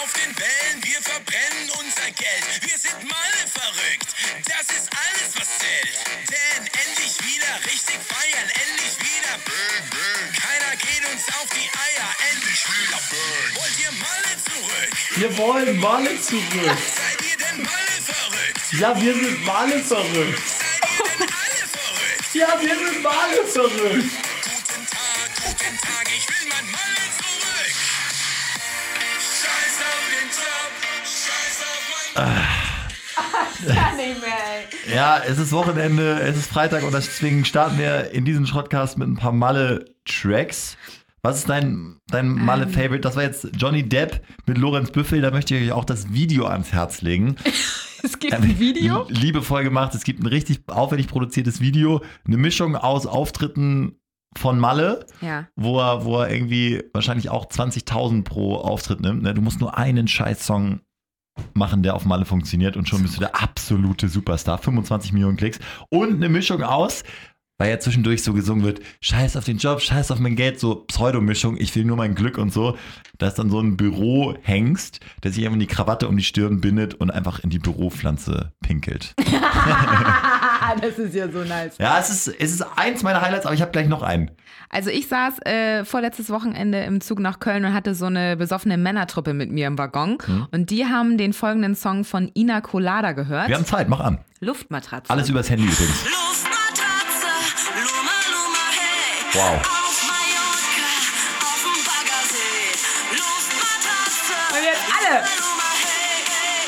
auf den Wellen, wir verbrennen unser Geld. Wir sind Malle verrückt, das ist alles, was zählt. Denn endlich wieder richtig feiern, endlich wieder Böng, Böng. Keiner geht uns auf die Eier, endlich wieder Böng. Wollt ihr Malle zurück? Wir wollen Malle zurück. Seid ihr denn Malle verrückt? Ja, wir sind Malle verrückt. Seid ihr denn alle verrückt? Ja, wir sind Malle verrückt. Guten Tag, ich will mein Malle zurück. Scheiß auf den Job, scheiß auf mein... Kann nicht mehr, ey. Ja, es ist Wochenende, es ist Freitag und deswegen starten wir in diesen Shotcast mit ein paar Malle-Tracks. Was ist dein Malle-Favorite? Das war jetzt Johnny Depp mit Lorenz Büffel. Da möchte ich euch auch das Video ans Herz legen. Es gibt ein Video? Liebevoll gemacht. Es gibt ein richtig aufwendig produziertes Video. Eine Mischung aus Auftritten von Malle, Ja. wo er irgendwie wahrscheinlich auch 20.000 pro Auftritt nimmt. Ne? Du musst nur einen Scheiß-Song machen, der auf Malle funktioniert und schon bist du der absolute Superstar. 25 Millionen Klicks. Und eine Mischung aus, weil ja zwischendurch so gesungen wird, scheiß auf den Job, scheiß auf mein Geld, so Pseudomischung, ich will nur mein Glück und so. Da ist dann so ein Bürohengst, der sich einfach die Krawatte um die Stirn bindet und einfach in die Büropflanze pinkelt. Das ist ja so nice. Ja, es ist eins meiner Highlights, aber ich habe gleich noch einen. Also ich saß vorletztes Wochenende im Zug nach Köln und hatte so eine besoffene Männertruppe mit mir im Waggon. Und die haben den folgenden Song von Ina Colada gehört. Wir haben Zeit, mach an. Luftmatratze. Alles übers Handy übrigens. Luftmatratze, Luma, Luma, hey. Wow. Auf Mallorca, auf dem Baggersee. Luftmatratze, Und jetzt alle. Luma, hey, hey,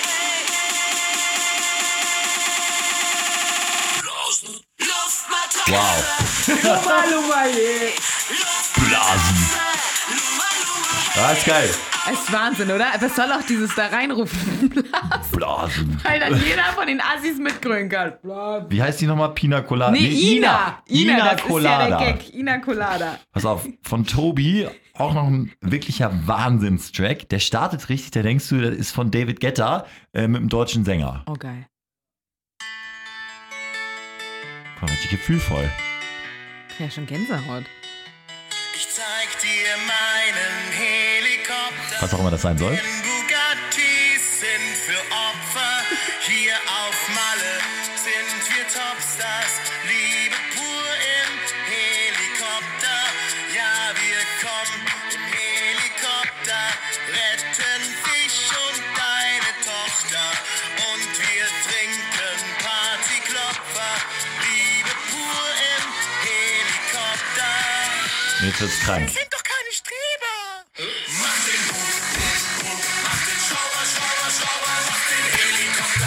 hey, hey. Luftmatratze, Wow. Luma, Luma, yeah. Blasen. Luma, Luma, Ja, ist geil. Das ist Wahnsinn, oder? Was soll auch dieses da reinrufen? Blasen. Weil dann jeder von den Assis mitgrölen kann. Blasen. Wie heißt die nochmal? Pina Colada? Nee, Ina. Ina das Colada. ist ja der Gag. Ina Colada. Pass auf, von Tobi auch noch ein wirklicher Wahnsinnstrack. Der startet richtig, da denkst du, das ist von David Guetta mit einem deutschen Sänger. Oh, geil. Voll richtig gefühlvoll. Ja, schon Gänsehaut. ich zeig dir meinen Helikopter. Was auch immer das sein soll. Denn Bugattis sind für Opfer. Hier auf Malle sind wir Topstars. Liebe pur im Helikopter. Ja, wir kommen im Helikopter. Retten dich und deine Tochter. Und wir trinken Partyklopfer. Liebe pur im Helikopter. Jetzt wird's krank. Sind doch keine Streber. Mach den mach den Schauer, Schauer, Schauer, mach den Helikopter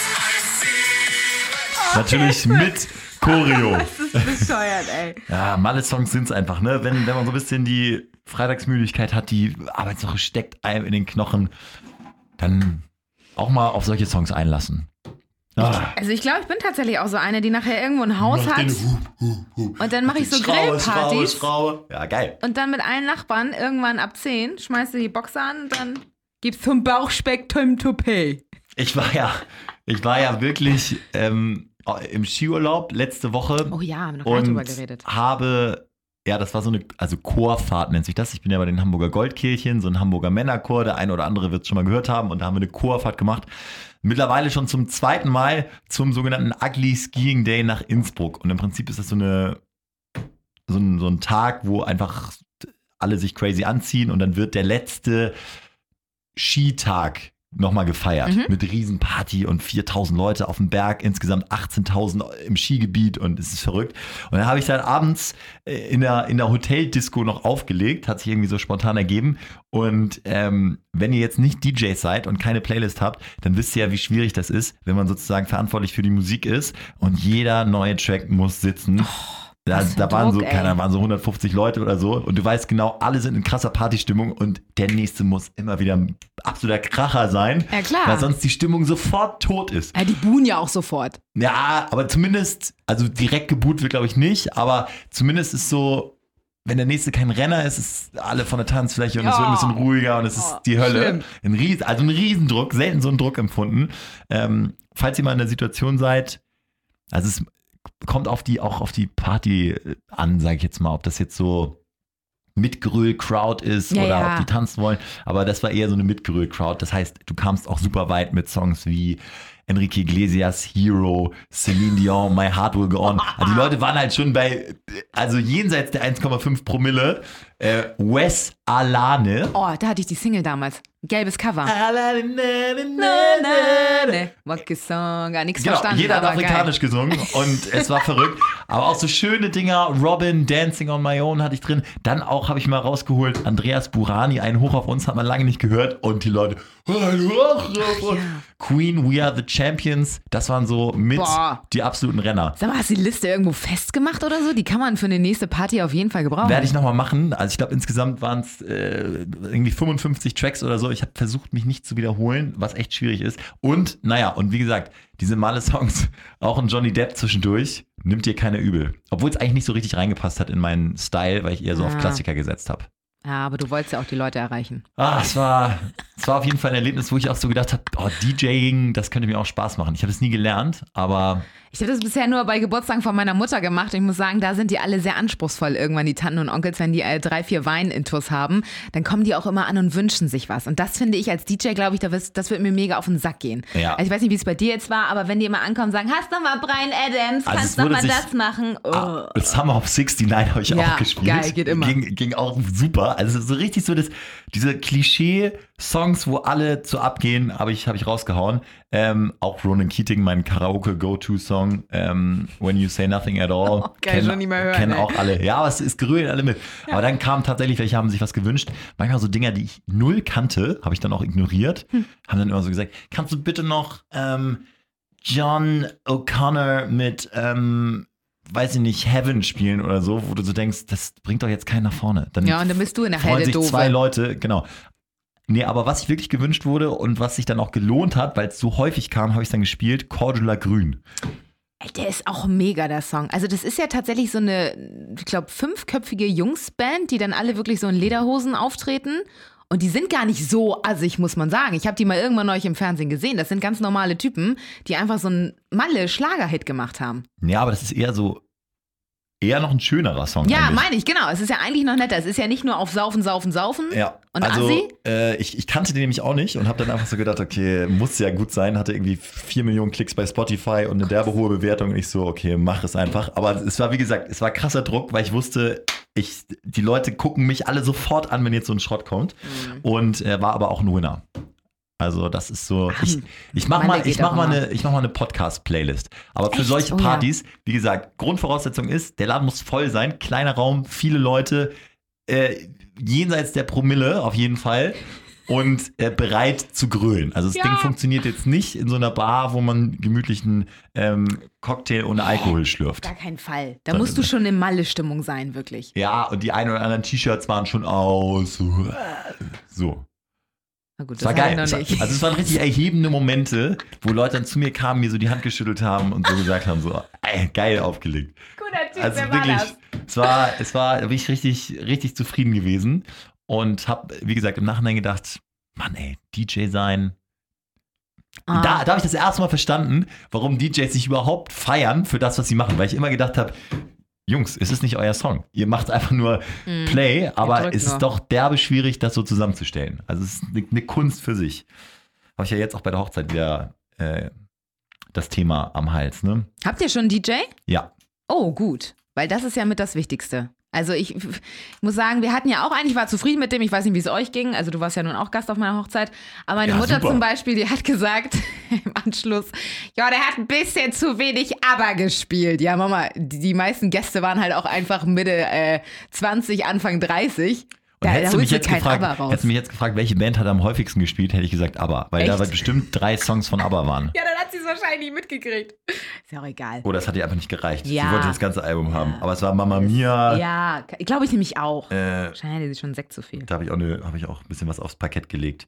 117. Natürlich mit Choreo. Das ist bescheuert, ey. Ja, Malle-Songs sind's einfach, ne? Wenn man so ein bisschen die Freitagsmüdigkeit hat, die Arbeitswoche steckt einem in den Knochen, dann auch mal auf solche Songs einlassen. Ah. Also ich glaube, ich bin tatsächlich auch so eine, die nachher irgendwo ein Haus hat und dann mache ich so Grillpartys Schraube. Ja, geil. und dann mit allen Nachbarn irgendwann ab 10 schmeißt du die Boxer an und dann gibt's zum Bauchspeck Time to pay. Ich war ja wirklich im Skiurlaub letzte Woche. Oh ja, haben wir noch gar nicht drüber geredet. Das war so eine, also Chorfahrt nennt sich das. Ich bin ja bei den Hamburger Goldkehlchen, so ein Hamburger Männerchor. Der eine oder andere wird es schon mal gehört haben. Und da haben wir eine Chorfahrt gemacht. Mittlerweile schon zum zweiten Mal zum sogenannten Ugly Skiing Day nach Innsbruck. Und im Prinzip ist das so ein Tag, wo einfach alle sich crazy anziehen. Und dann wird der letzte Skitag nochmal gefeiert mit Riesenparty und 4.000 Leute auf dem Berg, insgesamt 18.000 im Skigebiet und es ist verrückt. Und dann habe ich dann abends in der Hoteldisco noch aufgelegt, hat sich irgendwie so spontan ergeben. Und wenn ihr jetzt nicht DJs seid und keine Playlist habt, dann wisst ihr ja, wie schwierig das ist, wenn man sozusagen verantwortlich für die Musik ist und jeder neue Track muss sitzen. Da waren so 150 Leute oder so und du weißt genau, alle sind in krasser Partystimmung und der nächste muss immer wieder ein absoluter Kracher sein. Ja, klar. Weil sonst die Stimmung sofort tot ist. Ja, die buhen ja auch sofort. Ja, aber zumindest, also direkt geboot wird glaube ich nicht, aber zumindest ist so, wenn der nächste kein Renner ist, ist alle von der Tanzfläche und es wird ein bisschen ruhiger und es ist die Hölle. Ein Riesendruck, selten so einen Druck empfunden. Falls ihr mal in der Situation seid, also es kommt auch auf die Party an, sage ich jetzt mal, ob das jetzt so Mitgröl-Crowd ist Ja, oder ja. ob die tanzen wollen. Aber das war eher so eine Mitgröl-Crowd. Das heißt, du kamst auch super weit mit Songs wie Enrique Iglesias, Hero, Celine Dion, My Heart Will Go On. Also die Leute waren halt schon bei, also jenseits der 1,5 Promille. Wes Alane. Oh, da hatte ich die Single damals. Gelbes Cover. Wacke Song, gar nichts Genau, verstanden. jeder hat aber afrikanisch gesungen und es war verrückt. Aber auch so schöne Dinger, Robin, Dancing on My Own hatte ich drin. Dann auch habe ich mal rausgeholt, Andreas Burani, einen Hoch auf uns, hat man lange nicht gehört. Und die Leute, Queen, We Are the Champions, das waren so mit Boah. die absoluten Renner. Sag mal, hast du die Liste irgendwo festgemacht oder so? Die kann man für eine nächste Party auf jeden Fall gebrauchen. Werde ich nochmal machen. Also ich glaube, insgesamt waren es irgendwie 55 Tracks oder so. Ich habe versucht, mich nicht zu wiederholen, was echt schwierig ist. Und naja, und wie gesagt, diese Malle-Songs, auch ein Johnny Depp zwischendurch, nimmt dir keiner übel. Obwohl es eigentlich nicht so richtig reingepasst hat in meinen Style, weil ich eher so auf Klassiker gesetzt habe. Ja, aber du wolltest ja auch die Leute erreichen. Es war auf jeden Fall ein Erlebnis, wo ich auch so gedacht habe, oh, DJing, das könnte mir auch Spaß machen. Ich habe es nie gelernt, aber Ich habe das bisher nur bei Geburtstagen von meiner Mutter gemacht. Ich muss sagen, da sind die alle sehr anspruchsvoll irgendwann, die Tanten und Onkels, wenn die 3, 4 Wein-Intus haben, dann kommen die auch immer an und wünschen sich was. Und das finde ich als DJ, glaube ich, das wird mir mega auf den Sack gehen. Ja. Also ich weiß nicht, wie es bei dir jetzt war, aber wenn die immer ankommen und sagen, hast du mal Brian Adams, Also kannst es du wurde mal sich- das machen. Oh. Summer of 69 habe ich Ja, auch gespielt. geil, geht immer. Ging auch super. Also so richtig so diese Klischee-Songs, wo alle zu abgehen, habe ich rausgehauen. Auch Ronan Keating, mein Karaoke-Go-To-Song, When You Say Nothing at All. Kann ich schon nicht mehr hören, Kennen ey. auch alle. Ja, aber es gerühren alle mit. Aber dann kamen tatsächlich, welche haben sich was gewünscht. Manchmal so Dinger, die ich null kannte, habe ich dann auch ignoriert. Haben dann immer so gesagt, kannst du bitte noch John O'Connor mit weiß ich nicht, Heaven spielen oder so, wo du so denkst, das bringt doch jetzt keinen nach vorne. Dann Ja, und dann bist du in der freuen Hälfte sich doof. 2 Leute, genau. Nee, aber was sich wirklich gewünscht wurde und was sich dann auch gelohnt hat, weil es so häufig kam, habe ich dann gespielt, Cordula Grün. Ey, der ist auch mega, der Song. Also das ist ja tatsächlich so eine, ich glaube, 5-köpfige Jungsband, die dann alle wirklich so in Lederhosen auftreten. Und die sind gar nicht so assig, muss man sagen. Ich habe die mal irgendwann neulich im Fernsehen gesehen. Das sind ganz normale Typen, die einfach so einen Malle-Schlager-Hit gemacht haben. Ja, aber das ist eher noch ein schönerer Song. Ja, eigentlich. meine ich, genau. Es ist ja eigentlich noch netter. Es ist ja nicht nur auf Saufen, Saufen, Saufen. Ja, Und also Assi? ich kannte den nämlich auch nicht und habe dann einfach so gedacht, okay, muss ja gut sein, hatte irgendwie 4 Millionen Klicks bei Spotify und eine derbe hohe Bewertung und ich so, okay, mach es einfach. Aber es war, wie gesagt, es war krasser Druck, weil ich wusste, die Leute gucken mich alle sofort an, wenn jetzt so ein Schrott kommt und er war aber auch ein Winner. Also das ist so, ich mach mal eine Podcast-Playlist. Aber für Echt? solche Oh ja. Partys, wie gesagt, Grundvoraussetzung ist, der Laden muss voll sein, kleiner Raum, viele Leute, jenseits der Promille auf jeden Fall und bereit zu grölen. Also das Ja. Ding funktioniert jetzt nicht in so einer Bar, wo man gemütlichen Cocktail ohne Alkohol schlürft. Gar keinen Fall. Da musst du schon in Malle-Stimmung sein, wirklich. Ja, und die ein oder anderen T-Shirts waren schon aus. So. Na gut, Es war das hatte geil. ich noch nicht. Also es waren richtig erhebende Momente, wo Leute dann zu mir kamen, mir so die Hand geschüttelt haben und so gesagt haben, so, ey, geil aufgelegt. Guter Typ, Also wer wirklich, war das? da bin ich richtig zufrieden gewesen und habe, wie gesagt, im Nachhinein gedacht, Mann ey, DJ sein. Da habe ich das erste Mal verstanden, warum DJs sich überhaupt feiern für das, was sie machen, weil ich immer gedacht habe, Jungs, es ist nicht euer Song. Ihr macht einfach nur Play, aber drückt es ist nur. doch derbe schwierig, das so zusammenzustellen. Also es ist eine Kunst für sich. Habe ich ja jetzt auch bei der Hochzeit wieder das Thema am Hals, ne? Habt ihr schon einen DJ? Ja. Oh, gut. Weil das ist ja mit das Wichtigste. Also ich muss sagen, wir hatten ja auch einen, ich war zufrieden mit dem, ich weiß nicht, wie es euch ging, also du warst ja nun auch Gast auf meiner Hochzeit, aber meine Ja, Mutter super. zum Beispiel, die hat gesagt im Anschluss, ja, der hat ein bisschen zu wenig ABBA gespielt. Ja, Mama, die meisten Gäste waren halt auch einfach Mitte 20, Anfang 30. Und hättest du mich jetzt kein gefragt, ABBA raus. hättest du mich jetzt gefragt, welche Band hat am häufigsten gespielt, hätte ich gesagt ABBA, weil da Echt? bestimmt 3 Songs von ABBA waren. Ja, dann hat sie es wahrscheinlich mitgekriegt. Ist ja auch egal. Oder es hat ihr einfach nicht gereicht. Ja. Sie wollte das ganze Album haben. Aber es war Mamma Mia. Ja, glaube ich nämlich auch. Äh, Wahrscheinlich hatte sie schon Sekt zu viel. Da habe ich auch ein bisschen was aufs Parkett gelegt.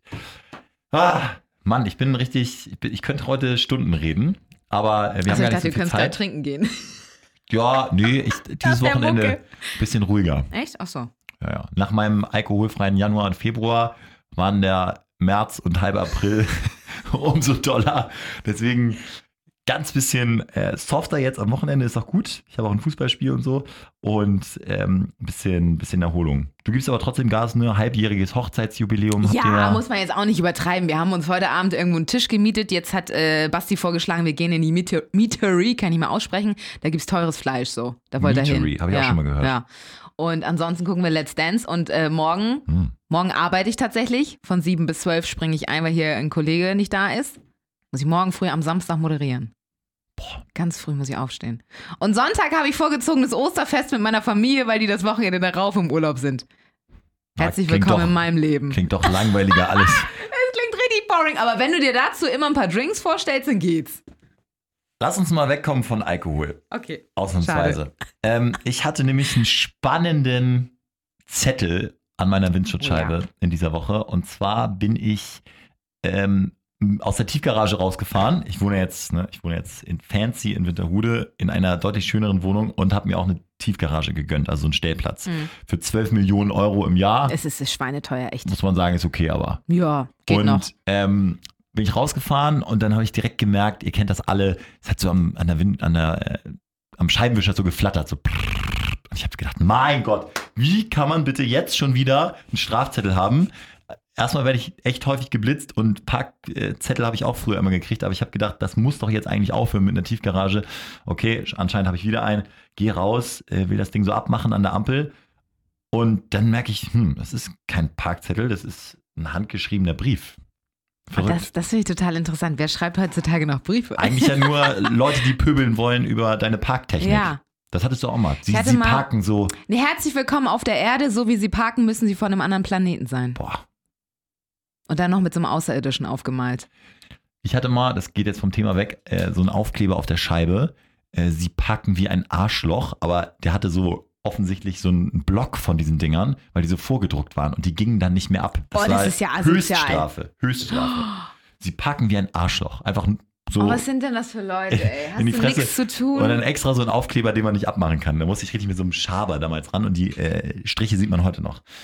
Mann, ich könnte heute Stunden reden, aber wir Also haben ich gar dachte, nicht so wir viel können gleich Zeit. trinken gehen. Ja, nee, dieses der Wochenende Mucke. ein bisschen ruhiger. Echt? Ach so. Ja. Nach meinem alkoholfreien Januar und Februar waren der März und halbe April umso doller. Deswegen ganz bisschen softer jetzt am Wochenende, ist auch gut. Ich habe auch ein Fußballspiel und so und ein bisschen Erholung. Du gibst aber trotzdem Gas, ne? Halbjähriges Hochzeitsjubiläum. Ja, muss man jetzt auch nicht übertreiben. Wir haben uns heute Abend irgendwo einen Tisch gemietet. Jetzt hat Basti vorgeschlagen, wir gehen in die Meatery, kann ich mal aussprechen. Da gibt es teures Fleisch so. Da wollte er hin. Meatery, habe ich auch schon mal gehört. Ja. Und ansonsten gucken wir Let's Dance und morgen arbeite ich tatsächlich. Von 7 bis 12 springe ich ein, weil hier ein Kollege nicht da ist. Muss ich morgen früh am Samstag moderieren. Boah, ganz früh muss ich aufstehen. Und Sonntag habe ich vorgezogenes Osterfest mit meiner Familie, weil die das Wochenende darauf im Urlaub sind. Herzlich willkommen in meinem Leben. Klingt doch langweiliger alles. Es klingt richtig boring, aber wenn du dir dazu immer ein paar Drinks vorstellst, dann geht's. Lass uns mal wegkommen von Alkohol. Okay. Ausnahmsweise. Ich hatte nämlich einen spannenden Zettel an meiner Windschutzscheibe in dieser Woche. Und zwar bin ich aus der Tiefgarage rausgefahren. Ich wohne jetzt in Fancy in Winterhude in einer deutlich schöneren Wohnung und habe mir auch eine Tiefgarage gegönnt, also einen Stellplatz. Für 12 Millionen Euro im Jahr. Es ist schweineteuer, echt. Muss man sagen, ist okay, aber. Ja, geht noch. Bin ich rausgefahren und dann habe ich direkt gemerkt, ihr kennt das alle, es hat so am Scheibenwischer so geflattert, so. Und ich habe gedacht, mein Gott, wie kann man bitte jetzt schon wieder einen Strafzettel haben? Erstmal werde ich echt häufig geblitzt und Parkzettel habe ich auch früher immer gekriegt, aber ich habe gedacht, das muss doch jetzt eigentlich aufhören mit einer Tiefgarage. Okay, anscheinend habe ich wieder einen, gehe raus, will das Ding so abmachen an der Ampel und dann merke ich, das ist kein Parkzettel, das ist ein handgeschriebener Brief. Verrückt. Das finde ich total interessant. Wer schreibt heutzutage noch Briefe? Eigentlich ja nur Leute, die pöbeln wollen über deine Parktechnik. Ja. Das hattest du auch mal. Sie parken so. Herzlich willkommen auf der Erde. So wie Sie parken, müssen Sie von einem anderen Planeten sein. Boah. Und dann noch mit so einem Außerirdischen aufgemalt. Ich hatte mal, das geht jetzt vom Thema weg, so einen Aufkleber auf der Scheibe. Sie parken wie ein Arschloch, aber der hatte so offensichtlich so einen Block von diesen Dingern, weil die so vorgedruckt waren und die gingen dann nicht mehr ab. Das ist ja asozial. Höchststrafe. Sie parken wie ein Arschloch. Einfach so. Oh, was sind denn das für Leute, ey? Hast in die du Fresse. nichts zu tun? Und dann extra so ein Aufkleber, den man nicht abmachen kann. Da musste ich richtig mit so einem Schaber damals ran und die Striche sieht man heute noch.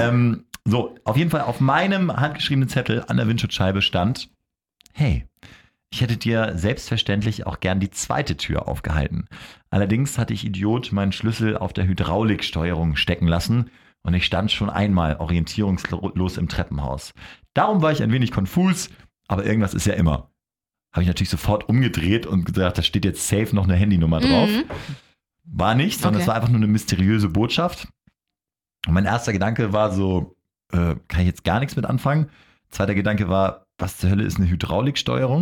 So, auf jeden Fall auf meinem handgeschriebenen Zettel an der Windschutzscheibe stand, hey, ich hätte dir selbstverständlich auch gern die zweite Tür aufgehalten. Allerdings hatte ich Idiot meinen Schlüssel auf der Hydrauliksteuerung stecken lassen und ich stand schon einmal orientierungslos im Treppenhaus. Darum war ich ein wenig konfus, aber irgendwas ist ja immer. Habe ich natürlich sofort umgedreht und gesagt, da steht jetzt safe noch eine Handynummer drauf. War nicht, sondern es war einfach nur eine mysteriöse Botschaft. Und mein erster Gedanke war so, kann ich jetzt gar nichts mit anfangen. Zweiter Gedanke war, was zur Hölle ist eine Hydrauliksteuerung?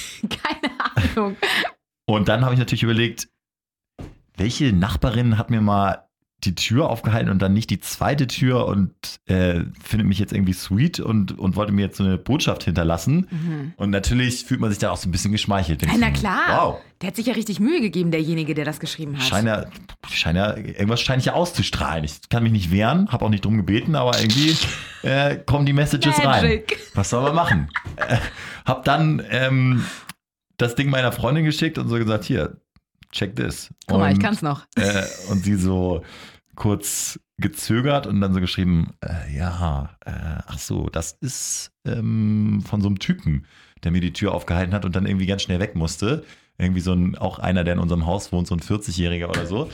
Keine Ahnung. Und dann habe ich natürlich überlegt, welche Nachbarin hat mir mal die Tür aufgehalten und dann nicht die zweite Tür und findet mich jetzt irgendwie sweet und wollte mir jetzt so eine Botschaft hinterlassen. Und natürlich fühlt man sich da auch so ein bisschen geschmeichelt. Na klar. Wow. Der hat sich ja richtig Mühe gegeben, derjenige, der das geschrieben hat. Irgendwas scheine ich ja auszustrahlen. Ich kann mich nicht wehren, habe auch nicht drum gebeten, aber irgendwie kommen die Messages rein. Was soll man machen? Hab dann das Ding meiner Freundin geschickt und so gesagt, hier, check this. Guck mal, ich kann's noch. Und sie so kurz gezögert und dann so geschrieben, ach so, das ist von so einem Typen, der mir die Tür aufgehalten hat und dann irgendwie ganz schnell weg musste. Irgendwie auch einer, der in unserem Haus wohnt, so ein 40-Jähriger oder so,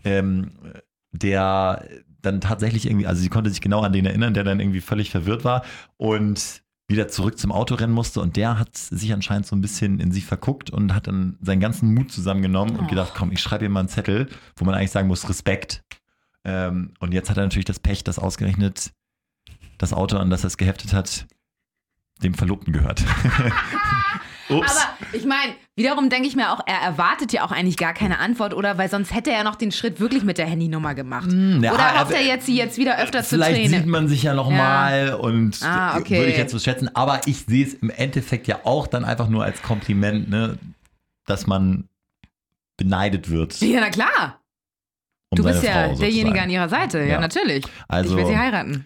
der dann tatsächlich irgendwie, also sie konnte sich genau an den erinnern, der dann irgendwie völlig verwirrt war und wieder zurück zum Auto rennen musste und der hat sich anscheinend so ein bisschen in sie verguckt und hat dann seinen ganzen Mut zusammengenommen und gedacht, komm, ich schreibe ihr mal einen Zettel, wo man eigentlich sagen muss, Respekt. Und jetzt hat er natürlich das Pech, dass ausgerechnet das Auto, an das er es geheftet hat, dem Verlobten gehört. Ups. Aber ich meine, wiederum denke ich mir auch, er erwartet ja auch eigentlich gar keine Antwort, oder? Weil sonst hätte er ja noch den Schritt wirklich mit der Handynummer gemacht. Oder hofft er jetzt, sie jetzt wieder öfter zu Vielleicht trainieren? sieht man sich ja noch mal und okay. würde ich jetzt so schätzen. Aber ich sehe es im Endeffekt ja auch dann einfach nur als Kompliment, ne, dass man beneidet wird. Ja, na klar. Um du bist ja Frau derjenige sozusagen. an ihrer Seite, ja natürlich. Also, ich will sie heiraten.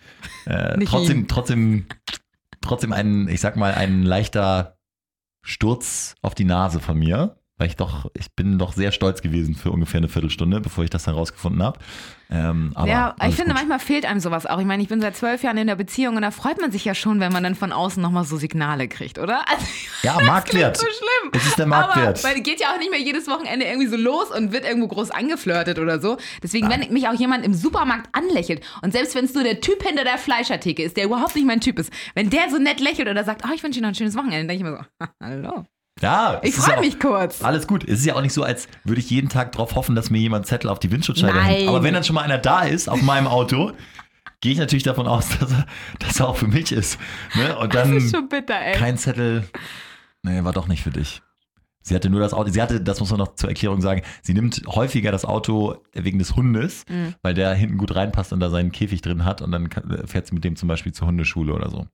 Trotzdem ein leichter Sturz auf die Nase von mir. Weil ich bin doch sehr stolz gewesen für ungefähr eine Viertelstunde, bevor ich das dann rausgefunden habe. Aber ja, ich finde, gut. manchmal fehlt einem sowas auch. Ich meine, ich bin seit 12 Jahren in der Beziehung und da freut man sich ja schon, wenn man dann von außen nochmal so Signale kriegt, oder? Also, Ja, Marktwert. das klingt so schlimm. Es ist der Marktwert. Aber weil geht ja auch nicht mehr jedes Wochenende irgendwie so los und wird irgendwo groß angeflirtet oder so. Deswegen, wenn mich auch jemand im Supermarkt anlächelt und selbst wenn es nur der Typ hinter der Fleischertheke ist, der überhaupt nicht mein Typ ist, wenn der so nett lächelt oder sagt, ich wünsche Ihnen noch ein schönes Wochenende, dann denke ich mir so, hallo. Ja, Ich freue mich kurz. Alles gut. Es ist ja auch nicht so, als würde ich jeden Tag darauf hoffen, dass mir jemand Zettel auf die Windschutzscheibe Nein. hängt. Aber wenn dann schon mal einer da ist auf meinem Auto, gehe ich natürlich davon aus, dass er auch für mich ist. Ne? Und dann Das ist schon bitter, ey. kein Zettel. Nee, war doch nicht für dich. Sie hatte nur das Auto. Das muss man noch zur Erklärung sagen, sie nimmt häufiger das Auto wegen des Hundes, weil der hinten gut reinpasst und da seinen Käfig drin hat und dann fährt sie mit dem zum Beispiel zur Hundeschule oder so.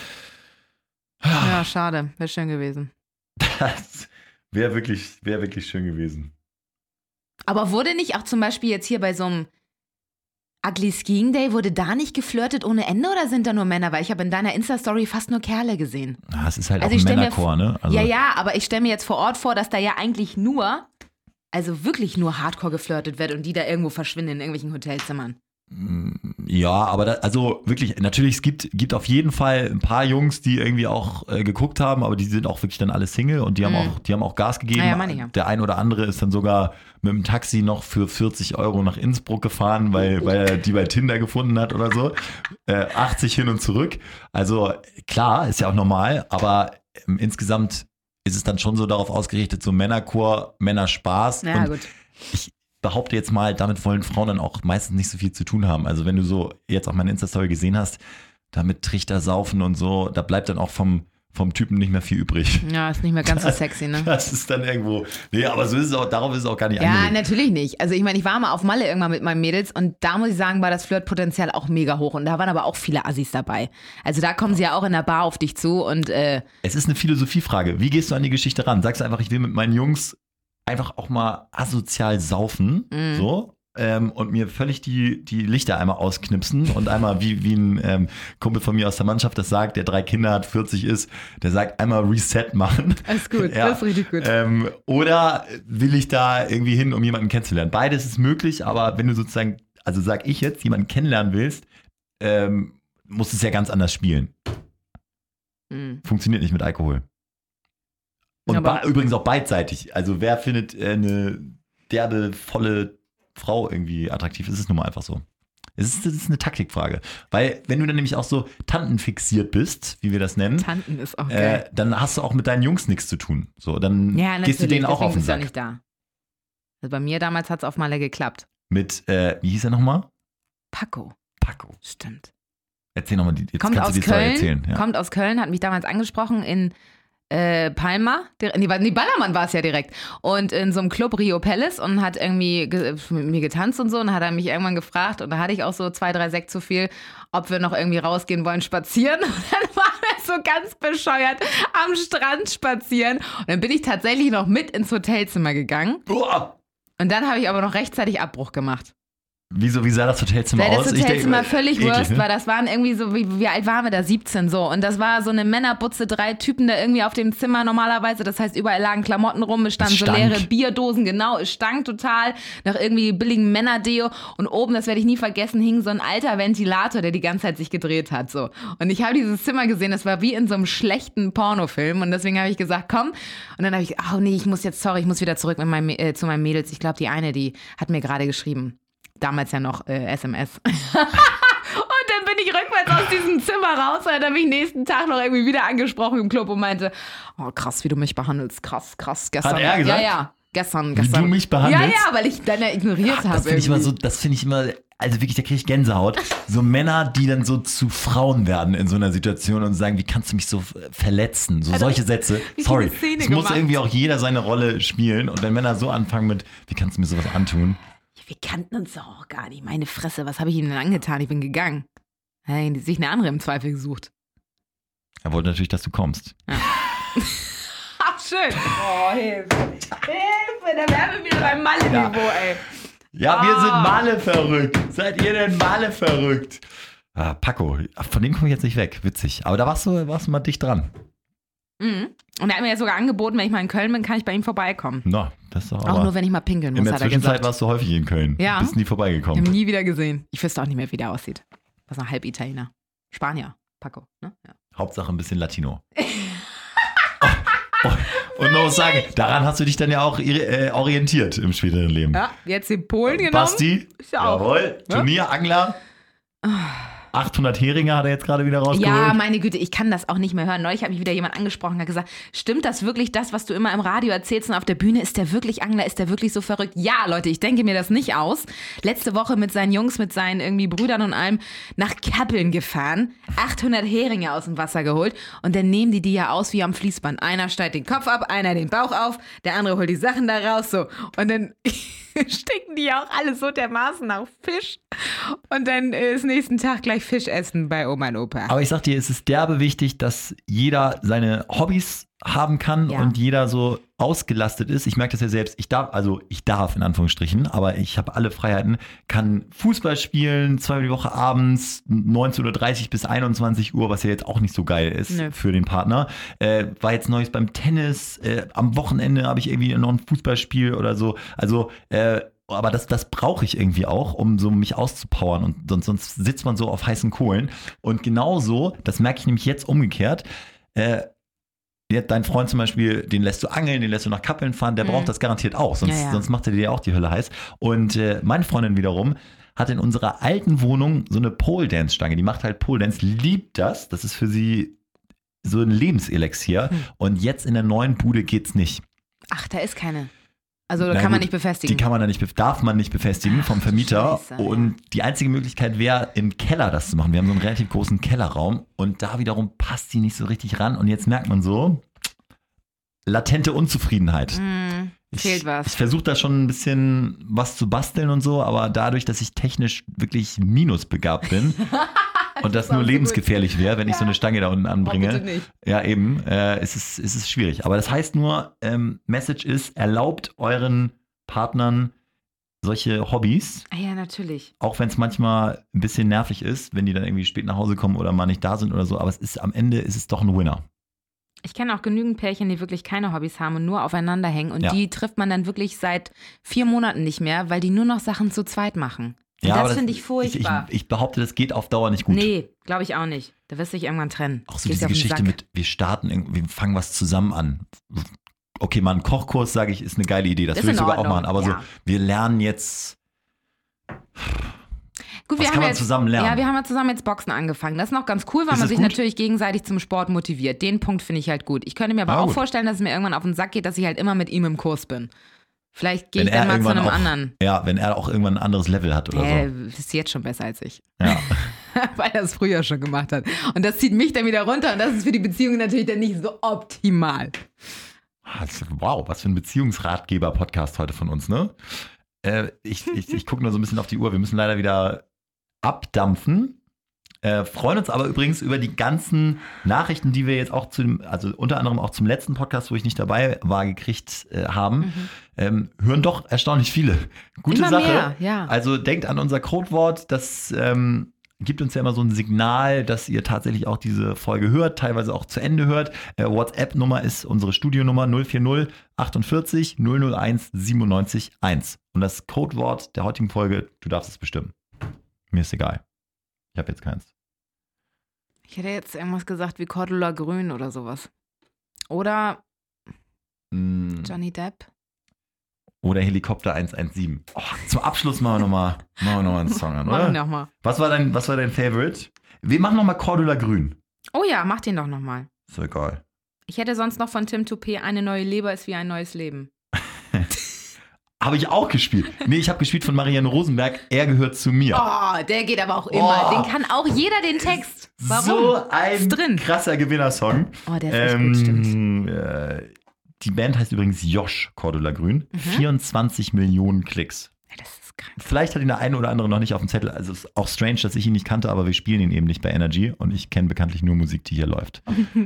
Ja, schade. Wäre schön gewesen. Das wäre wirklich schön gewesen. Aber wurde nicht auch zum Beispiel jetzt hier bei so einem Ugly Skiing Day, wurde da nicht geflirtet ohne Ende oder sind da nur Männer? Weil ich habe in deiner Insta-Story fast nur Kerle gesehen. Es ist halt Also auch ich ein stell mir Männerchor, ne? Also, Ja, aber ich stelle mir jetzt vor Ort vor, dass da ja eigentlich also wirklich nur Hardcore geflirtet wird und die da irgendwo verschwinden in irgendwelchen Hotelzimmern. Ja, aber also wirklich, natürlich, es gibt auf jeden Fall ein paar Jungs, die irgendwie auch geguckt haben, aber die sind auch wirklich dann alle Single und die haben auch Gas gegeben. Ja, meine ich ja. Der ein oder andere ist dann sogar mit dem Taxi noch für 40 € nach Innsbruck gefahren, weil er die bei Tinder gefunden hat oder so. 80 hin und zurück. Also klar, ist ja auch normal, aber insgesamt ist es dann schon so darauf ausgerichtet, so Männerchor, Männerspaß. Ja, und gut. ich behaupte jetzt mal, damit wollen Frauen dann auch meistens nicht so viel zu tun haben. Also wenn du so jetzt auch meine Insta-Story gesehen hast, damit Trichter saufen und so, da bleibt dann auch vom Typen nicht mehr viel übrig. Ja, ist nicht mehr ganz so sexy, ne? Das ist dann irgendwo, nee, aber so ist es auch, darauf ist es auch gar nicht Ja, angelegt. natürlich nicht. Also ich meine, ich war mal auf Malle irgendwann mit meinen Mädels und da muss ich sagen, war das Flirtpotenzial auch mega hoch und da waren aber auch viele Assis dabei. Also da kommen sie ja auch in der Bar auf dich zu und Es ist eine Philosophiefrage. Wie gehst du an die Geschichte ran? Sagst du einfach, ich will mit meinen Jungs einfach auch mal asozial saufen, so, und mir völlig die Lichter einmal ausknipsen und einmal wie ein Kumpel von mir aus der Mannschaft das sagt, der 3 Kinder hat, 40 ist, der sagt, einmal Reset machen. alles gut, Ja. das ist richtig gut. Oder will ich da irgendwie hin, um jemanden kennenzulernen? Beides ist möglich, aber wenn du sozusagen, also sag ich jetzt, jemanden kennenlernen willst, musst du es ja ganz anders spielen. Funktioniert nicht mit Alkohol. Und Aber- übrigens auch beidseitig. Also wer findet eine derbe, volle Frau irgendwie attraktiv? Es ist nun mal einfach so. Das ist eine Taktikfrage. Weil wenn du dann nämlich auch so tantenfixiert bist, wie wir das nennen, Tanten ist auch geil. dann hast du auch mit deinen Jungs nichts zu tun. So, dann Ja, gehst du denen auch auf den bist du ja Sack. nicht da. Also bei mir damals hat es auf Malle geklappt. Mit, wie hieß er nochmal? Paco, Paco. stimmt. Erzähl nochmal, jetzt Kommt kannst aus du die Story Köln, erzählen. Ja. kommt aus Köln, hat mich damals angesprochen in Palma, nee, Ballermann war es ja direkt. Und in so einem Club Rio Palace und hat irgendwie mit mir getanzt und so. Und dann hat er mich irgendwann gefragt, und da hatte ich auch so 2, 3 Sekt zu viel, ob wir noch irgendwie rausgehen wollen, spazieren. Und dann waren wir so ganz bescheuert am Strand spazieren. Und dann bin ich tatsächlich noch mit ins Hotelzimmer gegangen. Boah. Und dann habe ich aber noch rechtzeitig Abbruch gemacht. Wie sah das Hotelzimmer Weil aus? das Hotelzimmer völlig eklig, worst ne? war. Das waren irgendwie so, wie alt waren wir da? 17 so. Und das war so eine Männerbutze, 3 Typen da irgendwie auf dem Zimmer normalerweise. Das heißt, überall lagen Klamotten rum, es standen Es so stank. leere Bierdosen, genau. Es stank total nach irgendwie billigen Männerdeo. Und oben, das werde ich nie vergessen, hing so ein alter Ventilator, der die ganze Zeit sich gedreht hat. So. Und ich habe dieses Zimmer gesehen, das war wie in so einem schlechten Pornofilm. Und deswegen habe ich gesagt, komm. Und dann habe ich, ich muss wieder zurück mit zu meinen Mädels. Ich glaube, die eine, die hat mir gerade geschrieben. Damals ja noch SMS. Und dann bin ich rückwärts aus diesem Zimmer raus und dann habe ich nächsten Tag noch irgendwie wieder angesprochen im Club und meinte, oh krass, wie du mich behandelst, krass, gestern. Hat er gesagt? Ja, gestern. Wie du mich behandelst? Ja, weil ich dann ja ignoriert habe. Das finde ich immer, also wirklich, da kriege ich Gänsehaut. So Männer, die dann so zu Frauen werden in so einer Situation und sagen, wie kannst du mich so verletzen? So solche Sätze. wie Sorry, viele Szene es muss gemacht. irgendwie auch jeder seine Rolle spielen. Und wenn Männer so anfangen mit, wie kannst du mir sowas antun? Wir kannten uns doch auch gar nicht. Meine Fresse, was habe ich ihnen denn angetan? Ich bin gegangen. Hey, die sich eine andere im Zweifel gesucht. Er wollte natürlich, dass du kommst. Ach, schön. Oh, Hilfe. Hilfe, da wären wir wieder beim Malle-Niveau, ey. Ja, wir sind Male verrückt. Seid ihr denn Male verrückt? Ah, Paco, von dem komme ich jetzt nicht weg. Witzig. Aber da warst du mal dicht dran. Mhm. Und er hat mir ja sogar angeboten, wenn ich mal in Köln bin, kann ich bei ihm vorbeikommen. Na, das ist doch Auch aber... nur, wenn ich mal pinkeln muss, In der hat er Zwischenzeit gesagt. warst du häufig in Köln. Ja. Bist nie Ich habe vorbeigekommen. ihn nie wieder gesehen. Ich wüsste auch nicht mehr, wie der aussieht. Das ist ein Halb-Italiener. Spanier, Paco. Ne? Ja. Hauptsache ein bisschen Latino. Und noch sagen, daran hast du dich dann ja auch orientiert im späteren Leben. Ja, jetzt den Polen genommen. Basti, Ist ja auch. jawohl, Ja? Turnierangler. 800 Heringe hat er jetzt gerade wieder rausgeholt. Ja, meine Güte, ich kann das auch nicht mehr hören. Neulich hat mich wieder jemand angesprochen, hat gesagt, stimmt das wirklich, das, was du immer im Radio erzählst und auf der Bühne, ist der wirklich Angler, ist der wirklich so verrückt? Ja, Leute, ich denke mir das nicht aus. Letzte Woche mit seinen Jungs, mit seinen irgendwie Brüdern und allem nach Kappeln gefahren, 800 Heringe aus dem Wasser geholt und dann nehmen die ja aus wie am Fließband. Einer steigt den Kopf ab, einer den Bauch auf, der andere holt die Sachen da raus, so. Und dann stinken die ja auch alle so dermaßen nach Fisch. Und dann ist nächsten Tag gleich Fisch essen bei Oma und Opa. Aber ich sag dir, es ist derbe wichtig, dass jeder seine Hobbys haben kann Ja. und jeder so ausgelastet ist. Ich merke das ja selbst. Ich darf in Anführungsstrichen, aber ich habe alle Freiheiten, kann Fußball spielen, 2-mal die Woche abends, 19:30 Uhr bis 21 Uhr, was ja jetzt auch nicht so geil ist Nö. für den Partner. War jetzt Neues beim Tennis, am Wochenende habe ich irgendwie noch ein Fußballspiel oder so. Also, aber das brauche ich irgendwie auch, um so mich auszupowern und sonst sitzt man so auf heißen Kohlen. Und genauso, das merke ich nämlich jetzt umgekehrt, dein Freund zum Beispiel, den lässt du angeln, den lässt du nach Kappeln fahren, der braucht das garantiert auch, sonst macht er dir auch die Hölle heiß. Und meine Freundin wiederum hat in unserer alten Wohnung so eine Pole-Dance-Stange, die macht halt Pole-Dance, liebt das ist für sie so ein Lebenselixier. Und jetzt in der neuen Bude geht's nicht. Ach, da ist keine. Also Na kann man gut, nicht befestigen. Die kann man da nicht, darf man nicht befestigen vom Vermieter. Scheiße, und die einzige Möglichkeit wäre, im Keller das zu machen. Wir haben so einen relativ großen Kellerraum und da wiederum passt die nicht so richtig ran. Und jetzt merkt man so, latente Unzufriedenheit. Fehlt was. Ich versuche da schon ein bisschen was zu basteln und so, aber dadurch, dass ich technisch wirklich minusbegabt bin und das nur auch so lebensgefährlich wäre, wenn ich so eine Stange da unten anbringe. bitte nicht. Ja, eben, ist es schwierig. Aber das heißt nur, Message ist, erlaubt euren Partnern solche Hobbys, Ah ja, natürlich. auch wenn es manchmal ein bisschen nervig ist, wenn die dann irgendwie spät nach Hause kommen oder mal nicht da sind oder so, aber am Ende ist es doch ein Winner. Ich kenne auch genügend Pärchen, die wirklich keine Hobbys haben und nur aufeinander hängen. Und Ja. die trifft man dann wirklich seit 4 Monaten nicht mehr, weil die nur noch Sachen zu zweit machen. Und Ja, aber das finde ich furchtbar. Ich behaupte, das geht auf Dauer nicht gut. Nee, glaube ich auch nicht. Da wirst du dich irgendwann trennen. Auch so Gehst diese dir auf den Geschichte Sack. mit, wir fangen was zusammen an. Okay, mal einen Kochkurs, sage ich, ist eine geile Idee. Das Ist würde ich in sogar auch Ordnung, machen. Aber ja. so, wir lernen jetzt. Gut, Was wir kann haben man jetzt, zusammen lernen? Ja, wir haben ja zusammen jetzt Boxen angefangen. Das ist noch ganz cool, weil Ist man es sich gut? natürlich gegenseitig zum Sport motiviert. Den Punkt finde ich halt gut. Ich könnte mir aber Ah, auch gut. vorstellen, dass es mir irgendwann auf den Sack geht, dass ich halt immer mit ihm im Kurs bin. Vielleicht gehe Wenn ich dann er mal zu irgendwann einem auch, anderen. Ja, wenn er auch irgendwann ein anderes Level hat oder Der so. ist jetzt schon besser als ich. Ja. Weil er es früher schon gemacht hat. Und das zieht mich dann wieder runter und das ist für die Beziehung natürlich dann nicht so optimal. Wow, was für ein Beziehungsratgeber-Podcast heute von uns, ne? Ich gucke nur so ein bisschen auf die Uhr. Wir müssen leider wieder abdampfen. Freuen uns aber übrigens über die ganzen Nachrichten, die wir jetzt auch also unter anderem auch zum letzten Podcast, wo ich nicht dabei war, gekriegt haben. Hören doch erstaunlich viele. Gute Immer Sache. mehr, ja. Also denkt an unser Codewort, das gibt uns ja immer so ein Signal, dass ihr tatsächlich auch diese Folge hört, teilweise auch zu Ende hört. WhatsApp-Nummer ist unsere Studionummer 040 48 001 97 1. Und das Codewort der heutigen Folge, du darfst es bestimmen. Mir ist egal. Ich habe jetzt keins. Ich hätte jetzt irgendwas gesagt wie Cordula Grün oder sowas. Oder Johnny Depp. Oder Helikopter 117. Oh, zum Abschluss machen wir nochmal einen Song an, Machen wir oder? nochmal. Was war dein Favorite? Wir machen nochmal Cordula Grün. Oh ja, mach den doch nochmal. Ist doch egal. Ich hätte sonst noch von Tim Toupé eine neue Leber ist wie ein neues Leben. Habe ich auch gespielt. Nee, ich habe gespielt von Marianne Rosenberg. Er gehört zu mir. Oh, der geht aber auch immer. Oh. Den kann auch jeder den Text. Warum? So ein Ist drin. krasser Gewinnersong. Oh, der ist echt gut, stimmt. Die Band heißt übrigens Josh Cordula Grün. 24 Millionen Klicks. Ja, das ist krank. Vielleicht hat ihn der eine oder andere noch nicht auf dem Zettel. Also es ist auch strange, dass ich ihn nicht kannte, aber wir spielen ihn eben nicht bei Energy. Und ich kenne bekanntlich nur Musik, die hier läuft.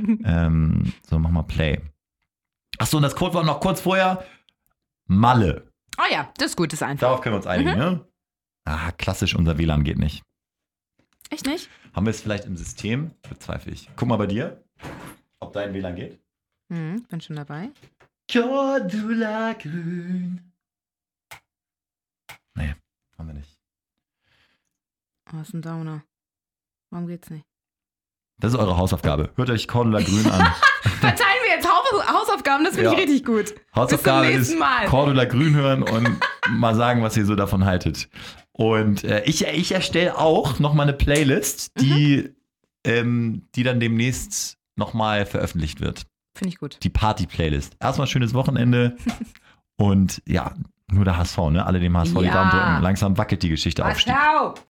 So, mach mal Play. Achso, und das Codewort noch kurz vorher. Malle. Oh ja, das ist gut, das ist einfach. Darauf können wir uns einigen, ne? Ah, klassisch, unser WLAN geht nicht. Echt nicht? Haben wir es vielleicht im System? Bezweifle ich. Guck mal bei dir, ob dein WLAN geht. Bin schon dabei. Cordula Grün. Nee, haben wir nicht. Oh, ist ein Downer. Warum geht's nicht? Das ist eure Hausaufgabe. Hört euch Cordula Grün an. Verteilen wir jetzt Hausaufgaben, das finde ich richtig gut. Hausaufgabe Bis zum ist nächsten Mal. Cordula Grün hören und mal sagen, was ihr so davon haltet. Und ich erstelle auch nochmal eine Playlist, die dann demnächst nochmal veröffentlicht wird. Finde ich gut. Die Party-Playlist. Erstmal schönes Wochenende und ja, nur der HSV, ne? Alle dem HSV die Ja. Daumen drücken. Langsam wackelt die Geschichte auf. Ciao.